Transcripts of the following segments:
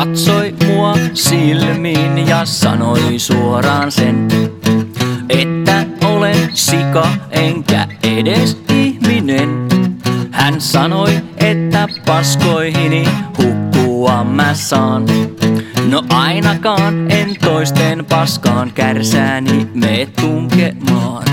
katsoi mua silmiin ja sanoi suoraan sen, että olen sika enkä edes ihminen. Hän sanoi, että paskoihini hukkua mä saan. No ainakaan en toisten paskaan kärsääni mene tunkemaan.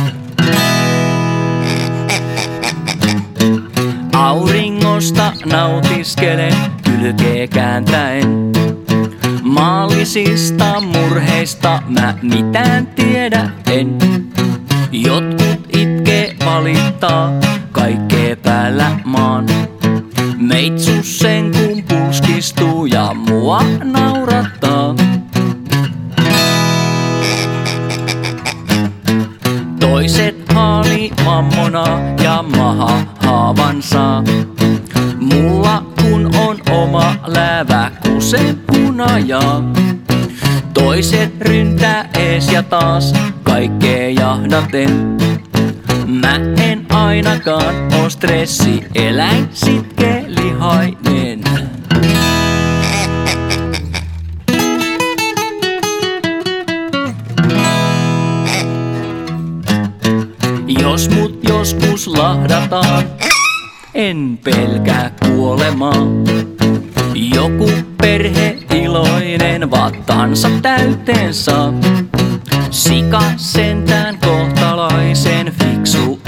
Auringosta nautiskelen kylkeä kääntäen. Maallisista murheista mä mitään tiedä en. Jotkut itkee valittaa kaikkea päällä maan. Meitsus sen kun pulskistuu ja mua naurattaa. Toiset haali mammona ja maha haavansa. Mulla kun on oma läävä kuse punajaa. Toiset ryntää ees ja taas kaikkea jahdaten. Mä en ainakaan oo stressieläin, sitkeä lihainen. Jos mut joskus lahdataan, en pelkää kuolemaa. Joku perhe iloinen vattansa täyteen saa. Sika sentään kohtalaisen fiksu